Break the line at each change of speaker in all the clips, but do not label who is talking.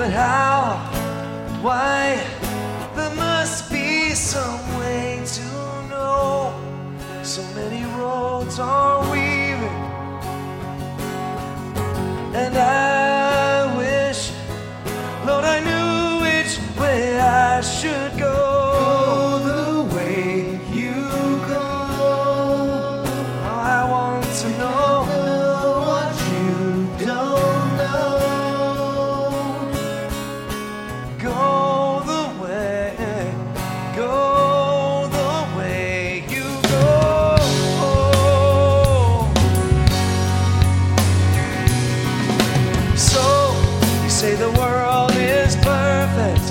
But how, why, there must be some way to know. So many roads are weaving, and I wish, Lord, I knew which way I should go. The way you go. Oh, I want to know what you don't know. Go the way, go the way you go. So you say the world is perfect,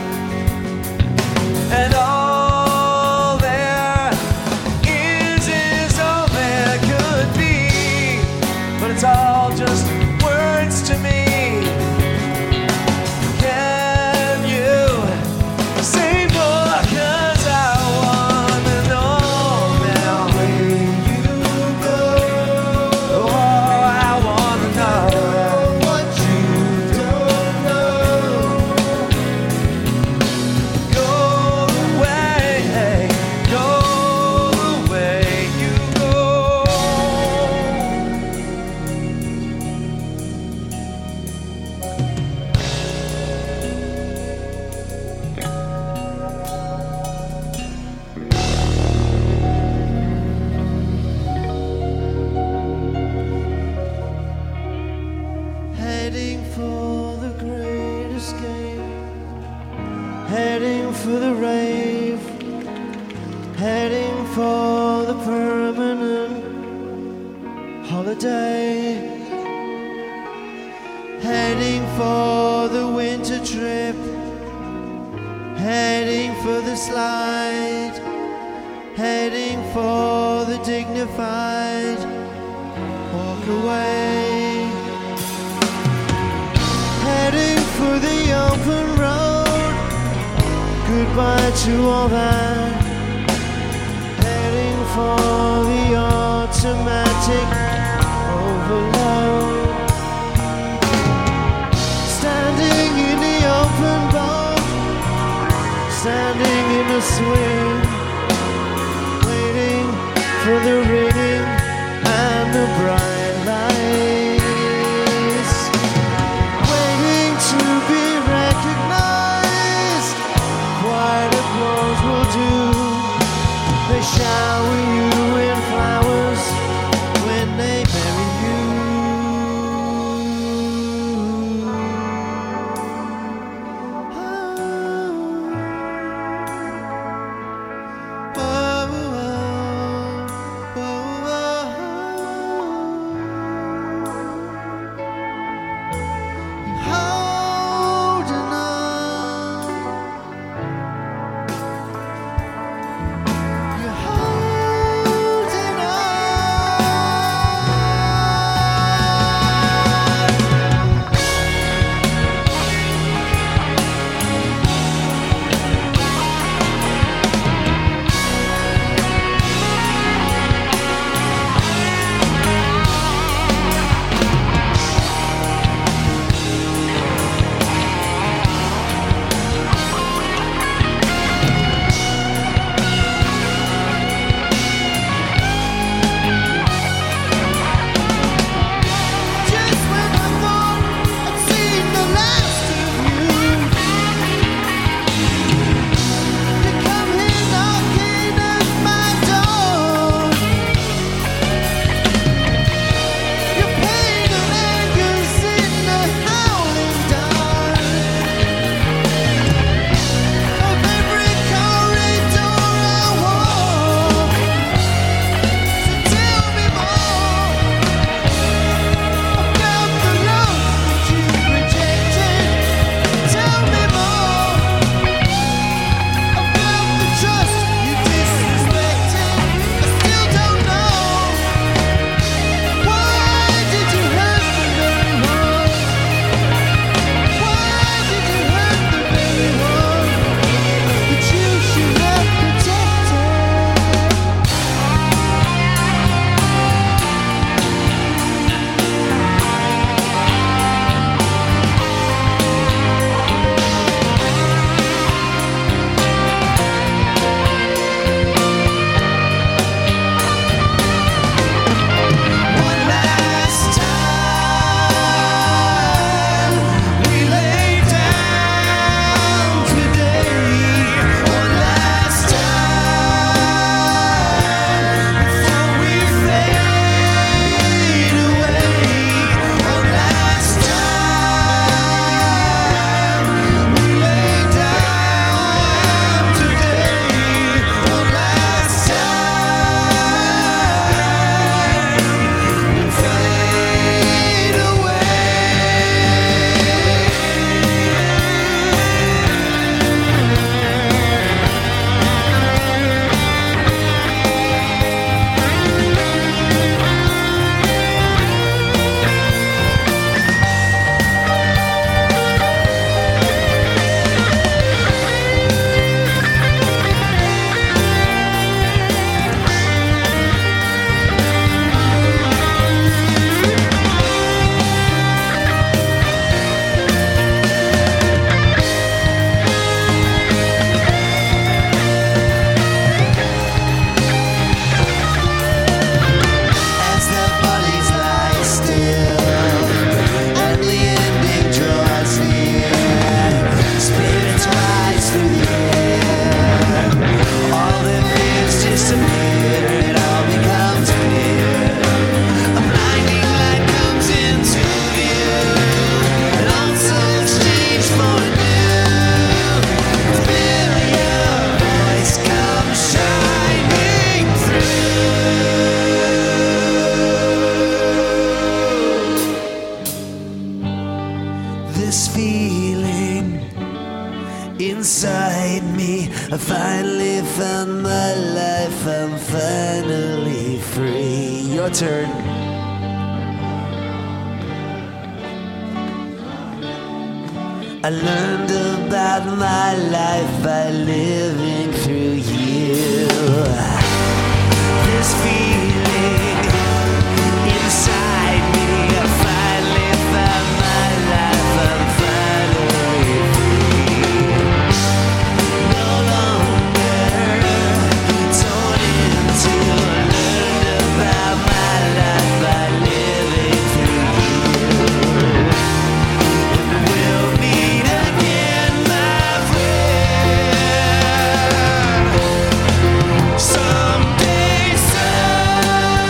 and all there is all there could be, but it's all just words to me. Can you say more? 'Cause I wanna know now where you go. Oh, I wanna know what you don't know. Go the way you go. Heading for the great escape, heading for the rave, heading for the permanent holiday, heading for the winter trip, heading for the slide, heading for the dignified walk away. Heading for the open road, goodbye to all that. Heading for the automatic overload. Standing in the open boat, standing in the swing, waiting for the ringing and the bright lights. Waiting to be recognized. Quiet applause will do. They shower you in flowers when they bury you. Oh, oh, oh, oh, oh. inside me. I finally found my life, I'm finally free. Your turn. I learned about my life by living through you. This feeling inside me, I finally found my life, I'm finally free. No longer torn into, learned about my life by living through you. We'll meet again, my friend, someday soon.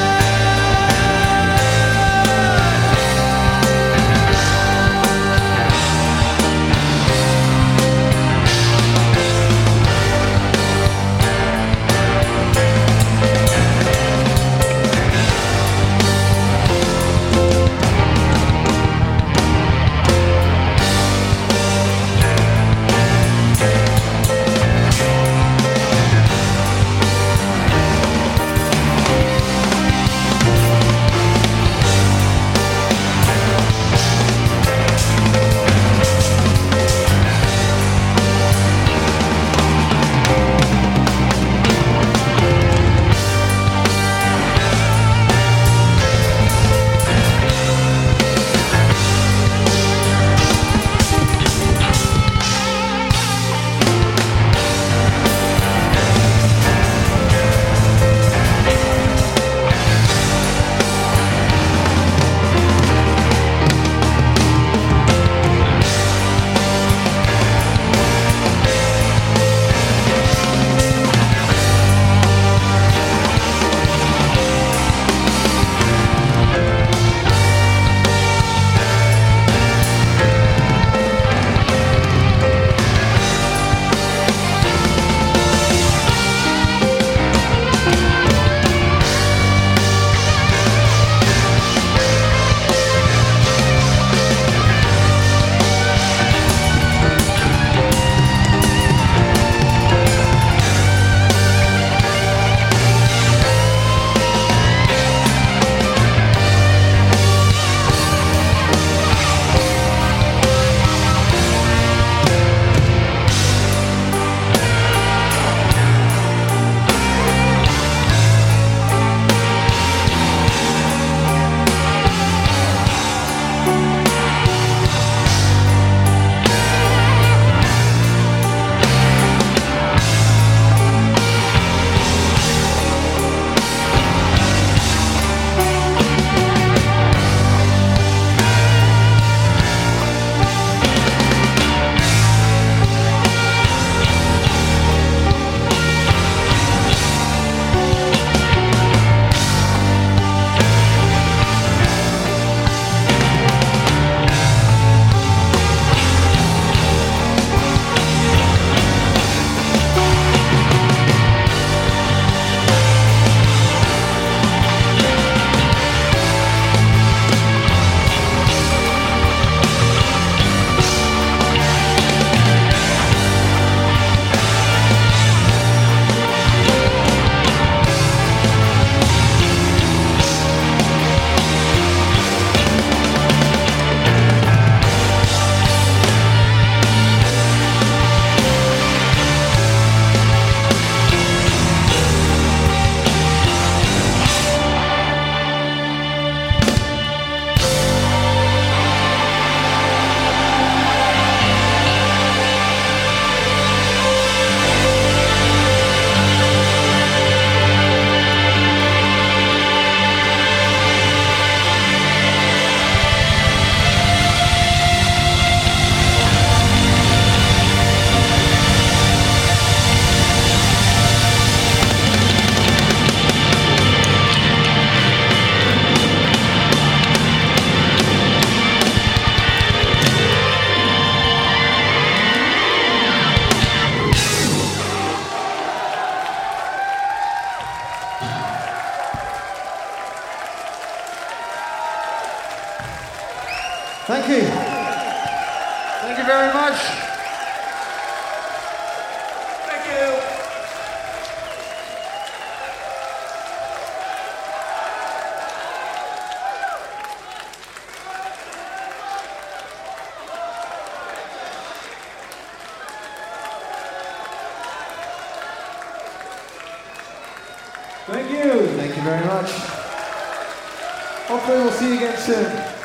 Thank you. Thank you very much. Thank you.
Thank you very much. Hopefully we'll see you again soon.